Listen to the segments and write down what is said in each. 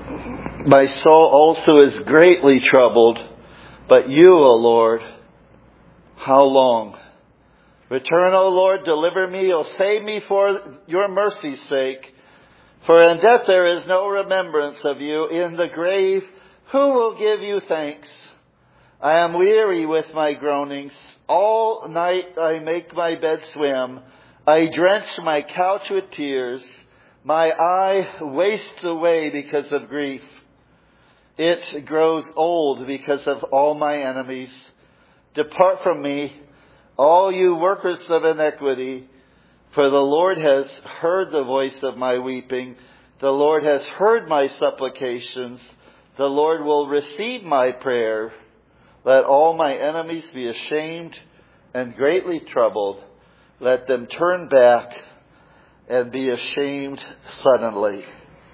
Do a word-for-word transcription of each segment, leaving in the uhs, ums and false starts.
My soul also is greatly troubled, but you, O Lord, how long? Return, O Lord, deliver me, O save me for your mercy's sake. For in death there is no remembrance of you. In the grave, who will give you thanks? I am weary with my groanings. All night I make my bed swim. I drench my couch with tears. My eye wastes away because of grief. It grows old because of all my enemies. Depart from me, all you workers of iniquity, for the Lord has heard the voice of my weeping. The Lord has heard my supplications. The Lord will receive my prayer. Let all my enemies be ashamed and greatly troubled. Let them turn back and be ashamed suddenly.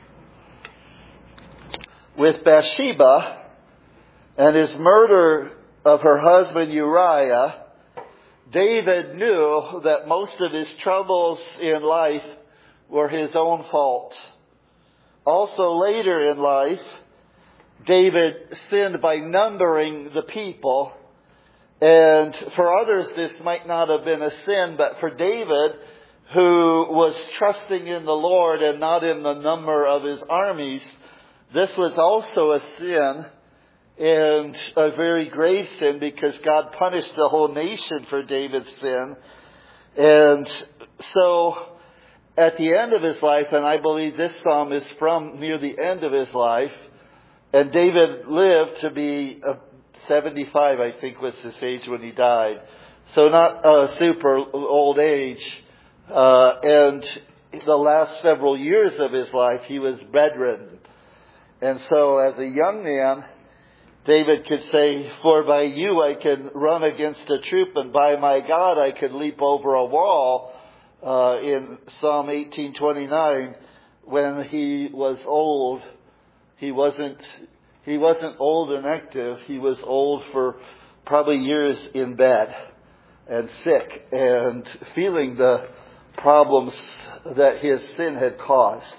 With Bathsheba and his murder of her husband Uriah, David knew that most of his troubles in life were his own fault. Also later in life, David sinned by numbering the people. And for others, this might not have been a sin, but for David, who was trusting in the Lord and not in the number of his armies, this was also a sin, and a very grave sin, because God punished the whole nation for David's sin. And so at the end of his life, and I believe this psalm is from near the end of his life, and David lived to be seventy-five, I think was his age when he died. So not a super old age. Uh, and the last several years of his life, he was bedridden. And so as a young man, David could say, for by you I can run against a troop, and by my God I could leap over a wall, uh, in Psalm eighteen twenty-nine. When he was old, he wasn't, he wasn't old and active. He was old for probably years in bed and sick and feeling the problems that his sin had caused.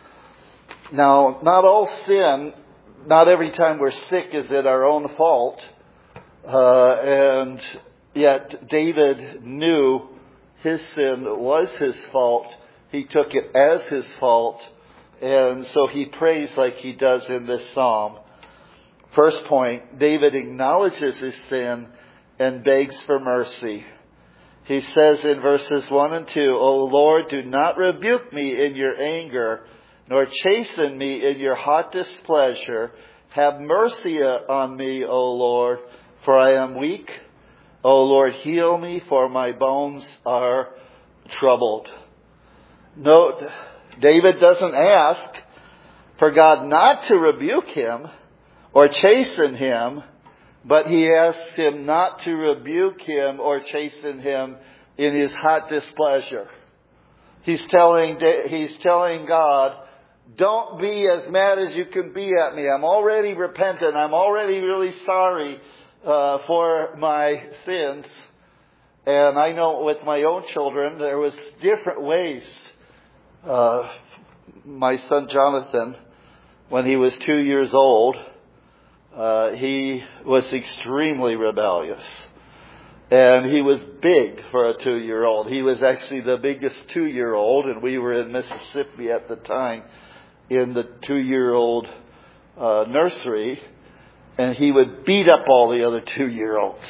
Now, not all sin, not every time we're sick is it our own fault. Uh, and yet David knew his sin was his fault. He took it as his fault. And so he prays like he does in this psalm. First point, David acknowledges his sin and begs for mercy. He says in verses one and two, O Lord, do not rebuke me in your anger, nor chasten me in your hot displeasure. Have mercy on me, O Lord, for I am weak. O Lord, heal me, for my bones are troubled. Note, David doesn't ask for God not to rebuke him or chasten him, but he asks him not to rebuke him or chasten him in his hot displeasure. He's telling, he's telling God, don't be as mad as you can be at me. I'm already repentant. I'm already really sorry uh, for my sins. And I know with my own children, there was different ways. Uh, my son Jonathan, when he was two years old, uh, he was extremely rebellious. And he was big for a two-year-old. He was actually the biggest two-year-old, and we were in Mississippi at the time in the two-year-old uh, nursery, and he would beat up all the other two-year-olds.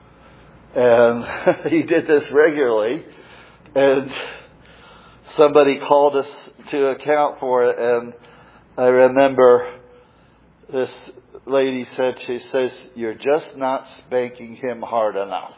And he did this regularly, and somebody called us to account for it, and I remember this lady said, she says, you're just not spanking him hard enough.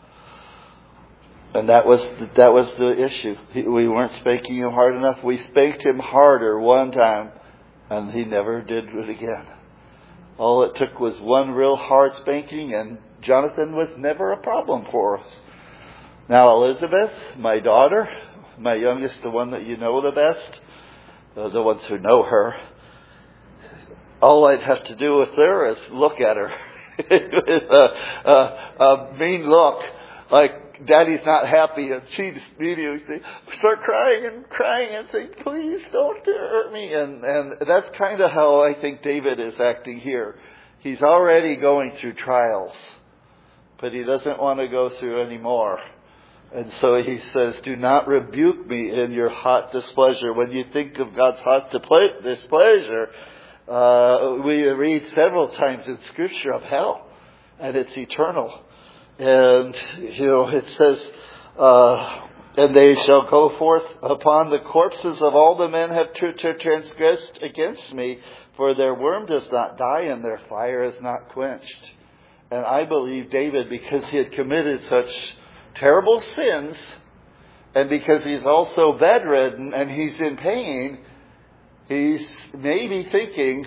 And that was that was the issue. We weren't spanking him hard enough. We spanked him harder one time, and he never did it again. All it took was one real hard spanking, and Jonathan was never a problem for us. Now Elizabeth, my daughter, my youngest, the one that you know the best, uh, the ones who know her, all I'd have to do with her is look at her. It was a, a, a mean look, like like Daddy's not happy, and she immediately start crying and crying and saying, please don't hurt me. And, and that's kind of how I think David is acting here. He's already going through trials, but he doesn't want to go through any more. And so he says, do not rebuke me in your hot displeasure. When you think of God's hot displeasure, uh, we read several times in Scripture of hell, and it's eternal. And, you know, it says, uh, and they shall go forth upon the corpses of all the men have transgressed against me, for their worm does not die and their fire is not quenched. And I believe David, because he had committed such terrible sins, and because he's also bedridden and he's in pain, he's maybe thinking,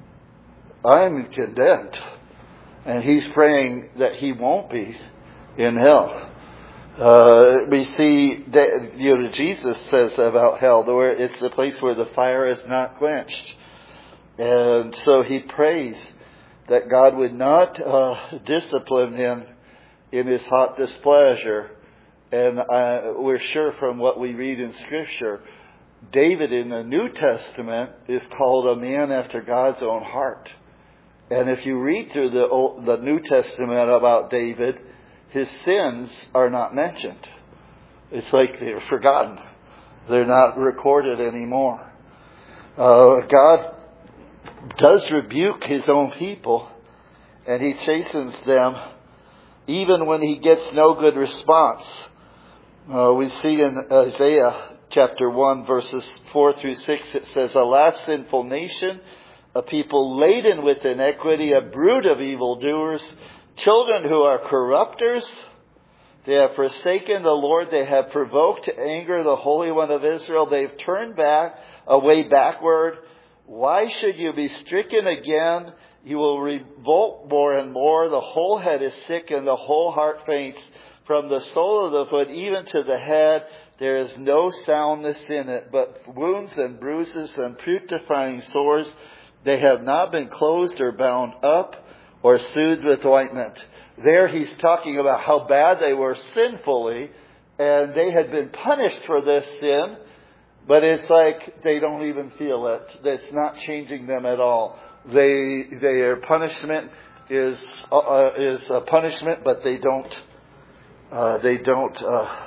I'm condemned. And he's praying that he won't be in hell. Uh, we see, that, you know, Jesus says about hell, where it's the place where the fire is not quenched. And so he prays that God would not uh, discipline him in his hot displeasure. And uh, we're sure from what we read in Scripture, David in the New Testament is called a man after God's own heart. And if you read through the Old, the New Testament about David, his sins are not mentioned. It's like they're forgotten. They're not recorded anymore. Uh, God does rebuke his own people, and he chastens them even when he gets no good response. Uh, we see in Isaiah chapter one, verses four through six, it says, alas, sinful nation, a people laden with iniquity, a brood of evildoers, children who are corrupters. They have forsaken the Lord. They have provoked to anger the Holy One of Israel. They've turned back, away backward. Why should you be stricken again? You will revolt more and more. The whole head is sick and the whole heart faints. From the sole of the foot even to the head, there is no soundness in it, but wounds and bruises and putrefying sores. They have not been closed or bound up or soothed with ointment. There he's talking about how bad they were sinfully, and they had been punished for this sin, but it's like they don't even feel it. It's not changing them at all. They, their punishment is uh, is a punishment, but they don't uh, they don't uh,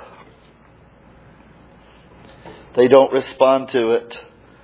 they don't respond to it.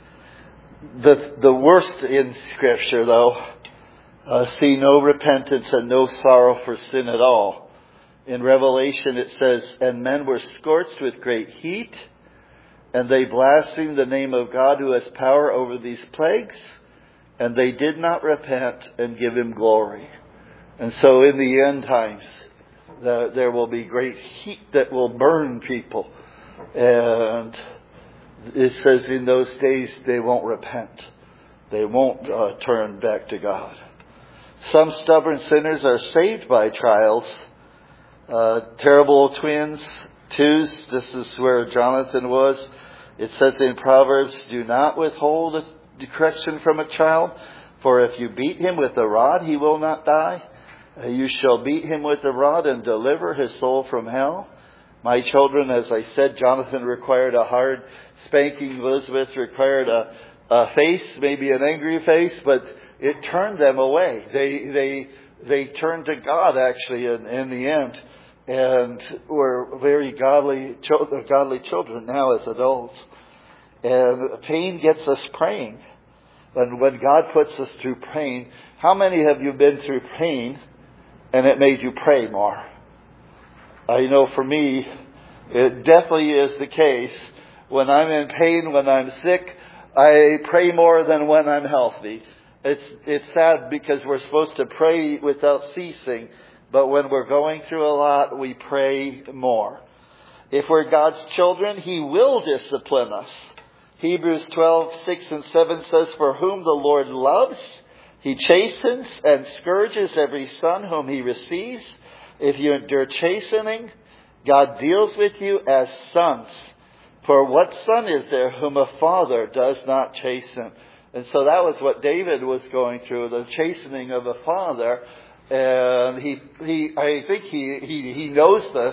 The the worst in Scripture, though, uh, see no repentance and no sorrow for sin at all. In Revelation it says, and men were scorched with great heat, and they blasphemed the name of God who has power over these plagues, and they did not repent and give him glory. And so in the end times, the, there will be great heat that will burn people. And it says in those days they won't repent. They won't uh, turn back to God. Some stubborn sinners are saved by trials. Uh, terrible twins, twos, this is where Jonathan was. It says in Proverbs, do not withhold a correction from a child, for if you beat him with a rod, he will not die. Uh, you shall beat him with a rod and deliver his soul from hell. My children, as I said, Jonathan required a hard spanking. Elizabeth required a, a face, maybe an angry face, but it turned them away. They they they turned to God, actually, in, in the end, and were very godly, godly children now as adults. And pain gets us praying. And when God puts us through pain, how many have you been through pain and it made you pray more? I know for me, it definitely is the case. When I'm in pain, when I'm sick, I pray more than when I'm healthy. It's it's sad because we're supposed to pray without ceasing, but when we're going through a lot, we pray more. If we're God's children, He will discipline us. Hebrews twelve, six and seven says, for whom the Lord loves, He chastens and scourges every son whom He receives. If you endure chastening, God deals with you as sons. For what son is there whom a father does not chasten? And so that was what David was going through, the chastening of a father. And he, he, I think he, he, he knows this,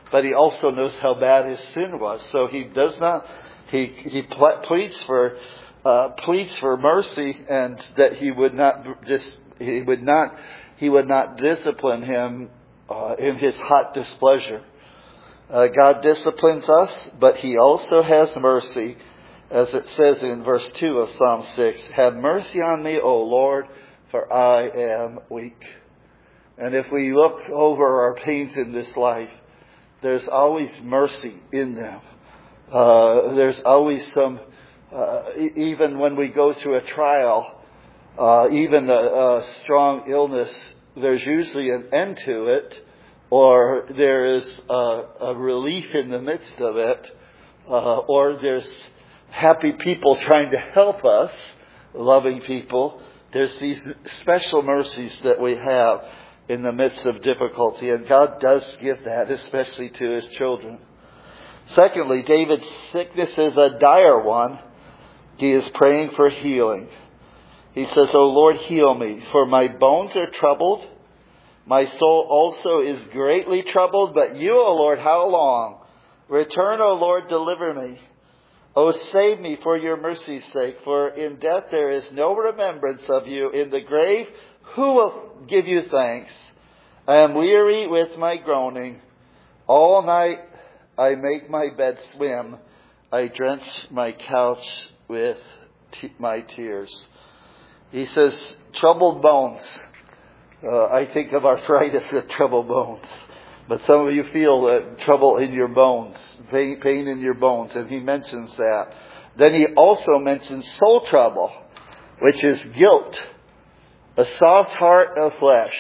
but he also knows how bad his sin was. So he does not, he, he pleads for, uh, pleads for mercy, and that he would not just, he would not, he would not discipline him, uh, in his hot displeasure. Uh, God disciplines us, but he also has mercy, as it says in verse two of Psalm six, "Have mercy on me, O Lord, for I am weak." And if we look over our pains in this life, there's always mercy in them. Uh, there's always some, uh, even when we go through a trial, uh, even a, a strong illness, there's usually an end to it, or there is a, a relief in the midst of it, uh, or there's happy people trying to help us, loving people. There's these special mercies that we have in the midst of difficulty, and God does give that, especially to his children. Secondly, David's sickness is a dire one. He is praying for healing. He says, "O Lord, heal me, for my bones are troubled. My soul also is greatly troubled, but you, O Lord, how long? Return, O Lord, deliver me. O save me for your mercy's sake, for in death there is no remembrance of you. In the grave, who will give you thanks? I am weary with my groaning. All night I make my bed swim. I drench my couch with t- my tears." He says, troubled bones. Uh, I think of arthritis as troubled bones. But some of you feel uh, trouble in your bones, pain, pain in your bones, and he mentions that. Then he also mentions soul trouble, which is guilt, a soft heart of flesh.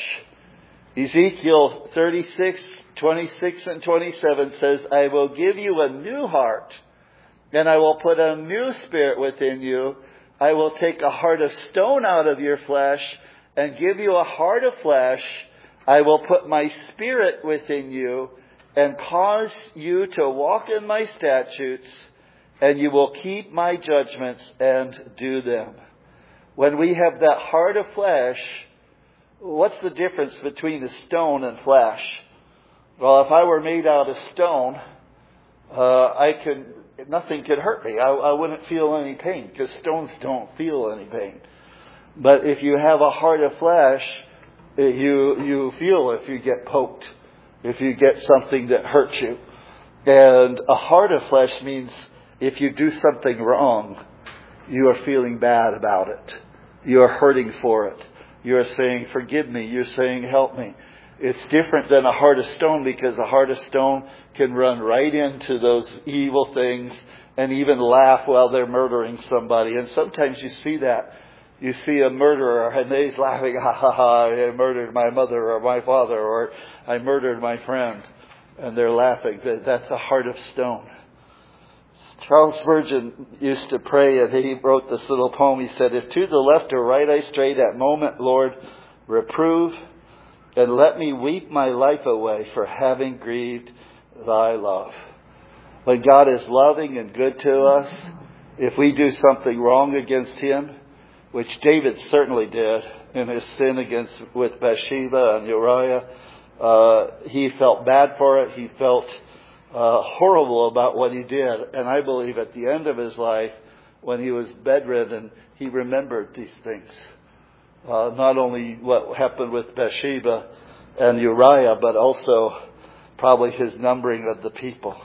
Ezekiel thirty-six, twenty-six and twenty-seven says, "I will give you a new heart, and I will put a new spirit within you. I will take a heart of stone out of your flesh and give you a heart of flesh. I will put my spirit within you and cause you to walk in my statutes, and you will keep my judgments and do them." When we have that heart of flesh, what's the difference between a stone and flesh? Well, if I were made out of stone, uh, I could, nothing could hurt me. I, I wouldn't feel any pain, because stones don't feel any pain. But if you have a heart of flesh, you you feel if you get poked, if you get something that hurts you. And a heart of flesh means if you do something wrong, you are feeling bad about it. You are hurting for it. You are saying, "Forgive me." You're saying, "Help me." It's different than a heart of stone, because a heart of stone can run right into those evil things and even laugh while they're murdering somebody. And sometimes you see that. You see a murderer and they're laughing, "Ha ha ha, I murdered my mother or my father, or I murdered my friend." And they're laughing. That's a heart of stone. Charles Spurgeon used to pray, and he wrote this little poem. He said, "If to the left or right I stray that moment, Lord, reprove, and let me weep my life away for having grieved thy love." When God is loving and good to us, if we do something wrong against him, which David certainly did in his sin against with Bathsheba and Uriah, uh, he felt bad for it. He felt uh, horrible about what he did. And I believe at the end of his life, when he was bedridden, he remembered these things. Uh, not only what happened with Bathsheba and Uriah, but also probably his numbering of the people.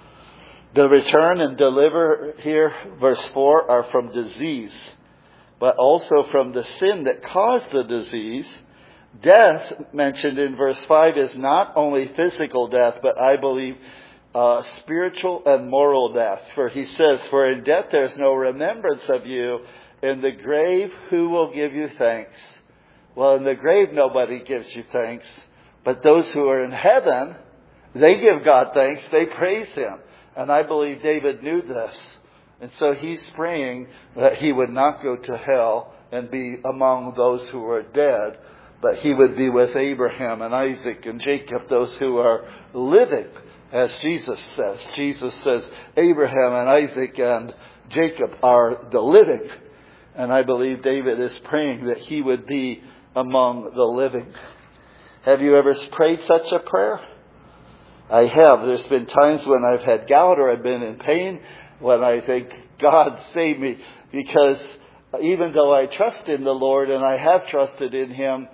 The return and deliver here, verse four, are from disease, but also from the sin that caused the disease. Death, mentioned in verse five, is not only physical death, but I believe uh, spiritual and moral death. For he says, "For in death there is no remembrance of you. In the grave, who will give you thanks?" Well, in the grave, nobody gives you thanks. But those who are in heaven, they give God thanks. They praise him. And I believe David knew this. And so he's praying that he would not go to hell and be among those who are dead, but he would be with Abraham and Isaac and Jacob, those who are living, as Jesus says. Jesus says Abraham and Isaac and Jacob are the living. And I believe David is praying that he would be among the living. Have you ever prayed such a prayer? I have. There's been times when I've had gout or I've been in pain when I think, God save me, because even though I trust in the Lord and I have trusted in Him,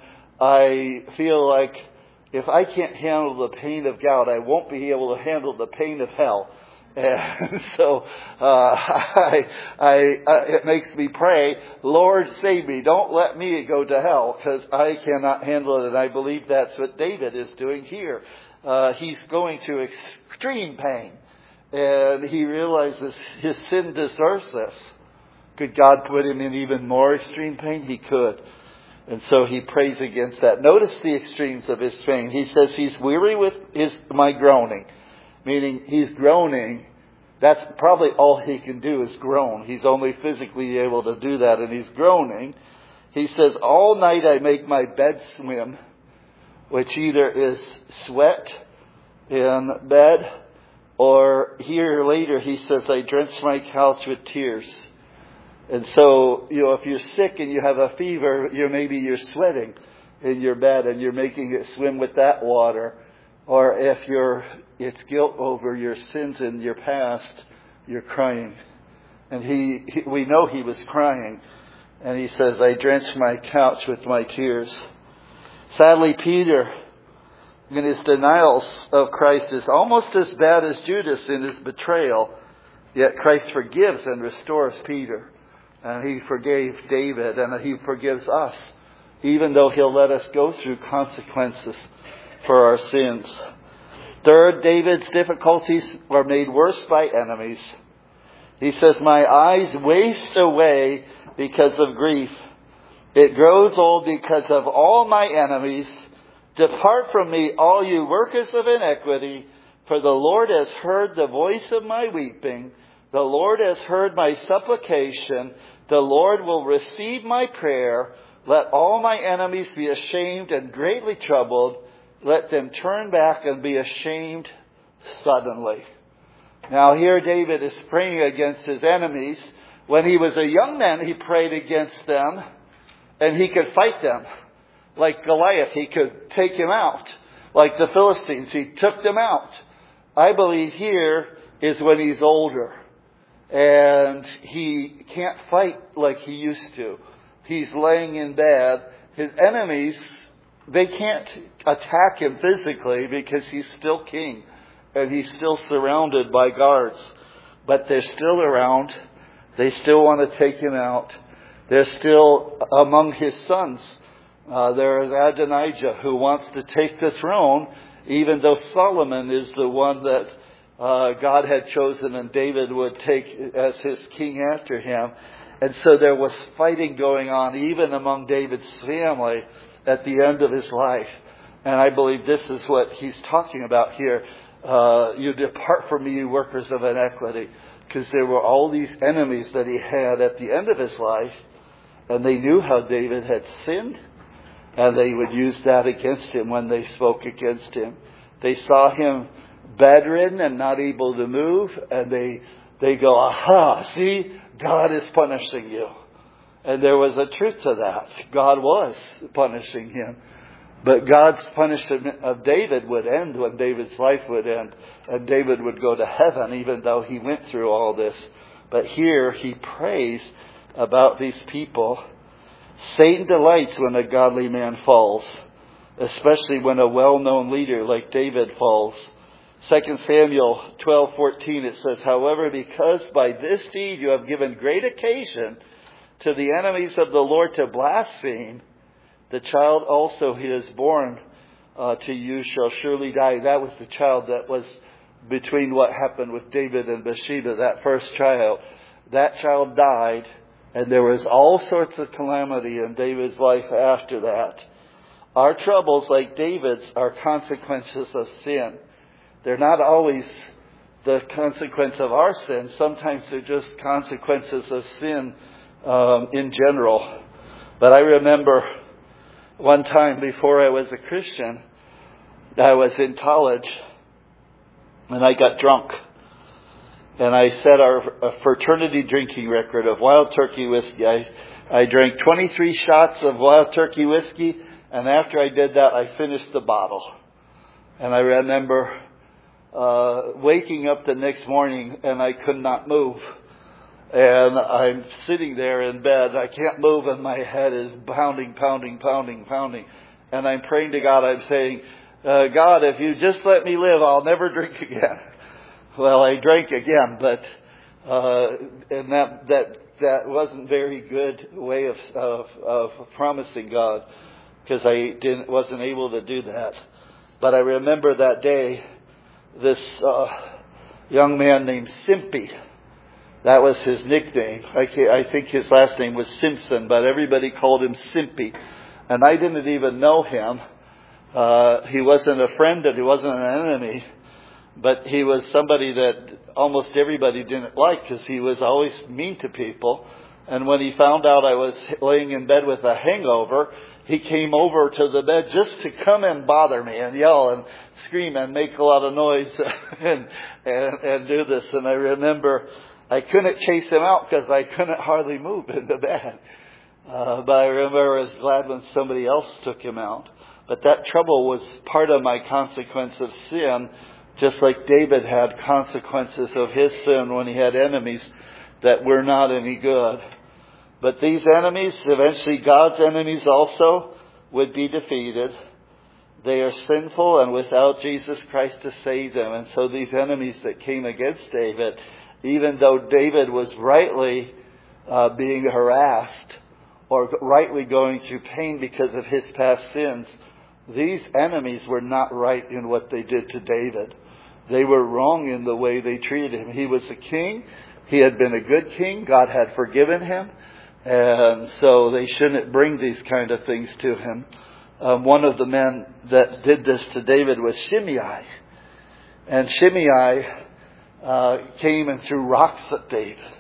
I feel like if I can't handle the pain of gout, I won't be able to handle the pain of hell. And so uh, I, I, uh, it makes me pray, Lord, save me. Don't let me go to hell, because I cannot handle it. And I believe that's what David is doing here. Uh, he's going to extreme pain, and he realizes his sin deserves this. Could God put him in even more extreme pain? He could. And so he prays against that. Notice the extremes of his pain. He says he's weary with his my groaning. Meaning he's groaning. That's probably all he can do is groan. He's only physically able to do that, and he's groaning. He says, all night I make my bed swim, which either is sweat in bed, or here later he says, I drench my couch with tears. And so, you know, if you're sick and you have a fever, you're maybe you're sweating in your bed and you're making it swim with that water. Or if you're, it's guilt over your sins in your past, you're crying. And he, he, we know he was crying. And he says, I drench my couch with my tears. Sadly, Peter, in his denials of Christ, is almost as bad as Judas in his betrayal. Yet Christ forgives and restores Peter. And he forgave David, and he forgives us, even though he'll let us go through consequences for our sins. Third, David's difficulties are made worse by enemies. He says, my eyes waste away because of grief. It grows old because of all my enemies. Depart from me, all you workers of iniquity, for the Lord has heard the voice of my weeping. The Lord has heard my supplication. The Lord will receive my prayer. Let all my enemies be ashamed and greatly troubled. Let them turn back and be ashamed suddenly. Now here David is praying against his enemies. When he was a young man, he prayed against them, and he could fight them. Like Goliath, he could take him out. Like the Philistines, he took them out. I believe here is when he's older, and he can't fight like he used to. He's laying in bed. His enemies, they can't attack him physically because he's still king and he's still surrounded by guards. But they're still around. They still want to take him out. They're still among his sons. Uh, there is Adonijah, who wants to take the throne, even though Solomon is the one that uh, God had chosen and David would take as his king after him. And so there was fighting going on even among David's family at the end of his life. And I believe this is what he's talking about here. Uh, you depart from me, you workers of iniquity. Because there were all these enemies that he had at the end of his life. And they knew how David had sinned. And they would use that against him when they spoke against him. They saw him bedridden and not able to move. And they, they go, aha, see, God is punishing you. And there was a truth to that. God was punishing him. But God's punishment of David would end when David's life would end. And David would go to heaven even though he went through all this. But here he prays about these people. Satan delights when a godly man falls, especially when a well-known leader like David falls. Second Samuel twelve fourteen, it says, however, because by this deed you have given great occasion to the enemies of the Lord to blaspheme, the child also he is born uh, to you shall surely die. That was the child that was between what happened with David and Bathsheba, that first child. That child died, and there was all sorts of calamity in David's life after that. Our troubles, like David's, are consequences of sin. They're not always the consequence of our sin. Sometimes they're just consequences of sin um, in general. But I remember one time before I was a Christian, I was in college and I got drunk. And I set our a fraternity drinking record of Wild Turkey whiskey. I, I drank twenty-three shots of Wild Turkey whiskey, and after I did that, I finished the bottle. And I remember uh, waking up the next morning and I could not move. And I'm sitting there in bed. I can't move and my head is pounding, pounding, pounding, pounding. And I'm praying to God. I'm saying, uh, God, if you just let me live, I'll never drink again. Well, I drank again, but uh, and that that that wasn't very good way of of, of promising God, because I didn't wasn't able to do that. But I remember that day, this uh, young man named Simpy. That was his nickname. I, I think his last name was Simpson, but everybody called him Simpy. And I didn't even know him. Uh, he wasn't a friend and he wasn't an enemy. But he was somebody that almost everybody didn't like because he was always mean to people. And when he found out I was laying in bed with a hangover, he came over to the bed just to come and bother me and yell and scream and make a lot of noise and, and, and do this. And I remember I couldn't chase him out because I couldn't hardly move in the bed. Uh, but I remember I was glad when somebody else took him out. But that trouble was part of my consequence of sin, just like David had consequences of his sin when he had enemies that were not any good. But these enemies, eventually God's enemies also, would be defeated. They are sinful and without Jesus Christ to save them. And so these enemies that came against David, even though David was rightly uh, being harassed or rightly going through pain because of his past sins, these enemies were not right in what they did to David. They were wrong in the way they treated him. He was a king. He had been a good king. God had forgiven him. And so they shouldn't bring these kind of things to him. Um, one of the men that did this to David was Shimei. And Shimei uh, came and threw rocks at David.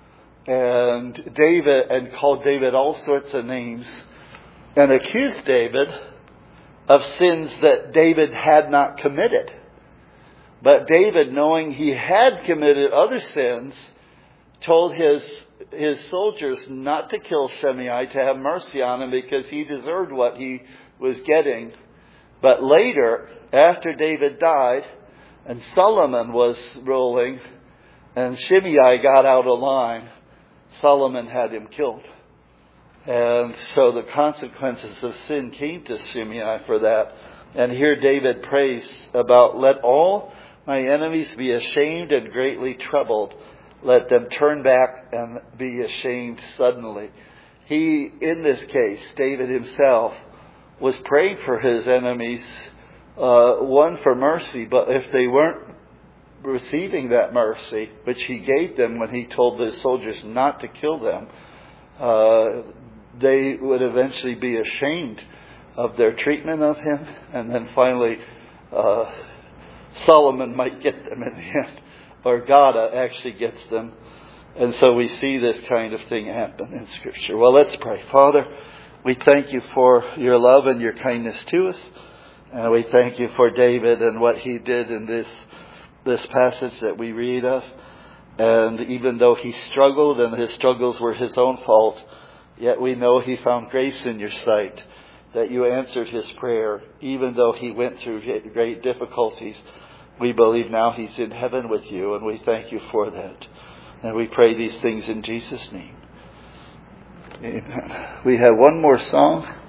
And David, and called David all sorts of names. And accused David of sins that David had not committed. But David, knowing he had committed other sins, told his his soldiers not to kill Shimei, to have mercy on him because he deserved what he was getting. But later, after David died and Solomon was ruling and Shimei got out of line, Solomon had him killed. And so the consequences of sin came to Shimei for that. And here David prays about, let all my enemies be ashamed and greatly troubled. Let them turn back and be ashamed suddenly. He, in this case, David himself, was praying for his enemies, uh, one for mercy, but if they weren't receiving that mercy, which he gave them when he told the soldiers not to kill them, uh, they would eventually be ashamed of their treatment of him, and then finally uh, Solomon might get them in the end, or God actually gets them. And so we see this kind of thing happen in Scripture. Well, let's pray. Father, we thank you for your love and your kindness to us, and we thank you for David and what he did in this this passage that we read of. And even though he struggled and his struggles were his own fault, yet we know he found grace in your sight, that you answered his prayer. Even though he went through great difficulties, we believe now he's in heaven with you, and we thank you for that. And we pray these things in Jesus' name. Amen. We have one more song.